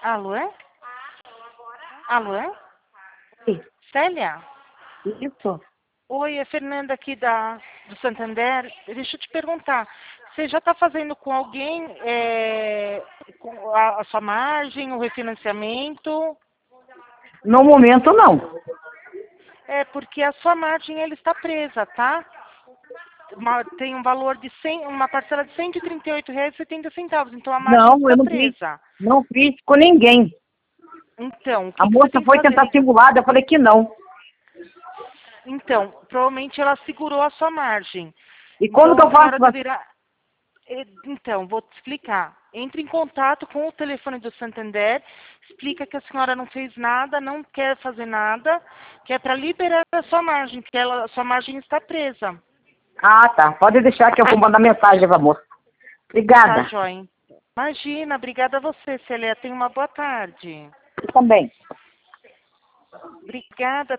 Alô, é? Alô, é? Sim. Célia? Isso. Oi, é Fernanda aqui do Santander. Deixa eu te perguntar, você já está fazendo com alguém com a sua margem, o refinanciamento? No momento, não. É porque a sua margem ela está presa, tá? Tem um valor de uma parcela de R$ 138,70, então a margem Não, eu está não fiz. presa. Não fiz com ninguém. Então, o A que você moça tem que foi fazer? tentar simular, eu falei que não. Então, provavelmente ela segurou a sua margem. E como Então que a eu faço? senhora deverá. Então, vou te explicar. Entre em contato com o telefone do Santander, explica que a senhora não fez nada, não quer fazer nada, que é para liberar a sua margem, que a sua margem está presa. Ah, tá. Pode deixar que eu vou mandar mensagem pra moça. Tá, Obrigada. joia. Imagina, obrigada a você, Celia. Tenha uma boa tarde. Eu também. Obrigada.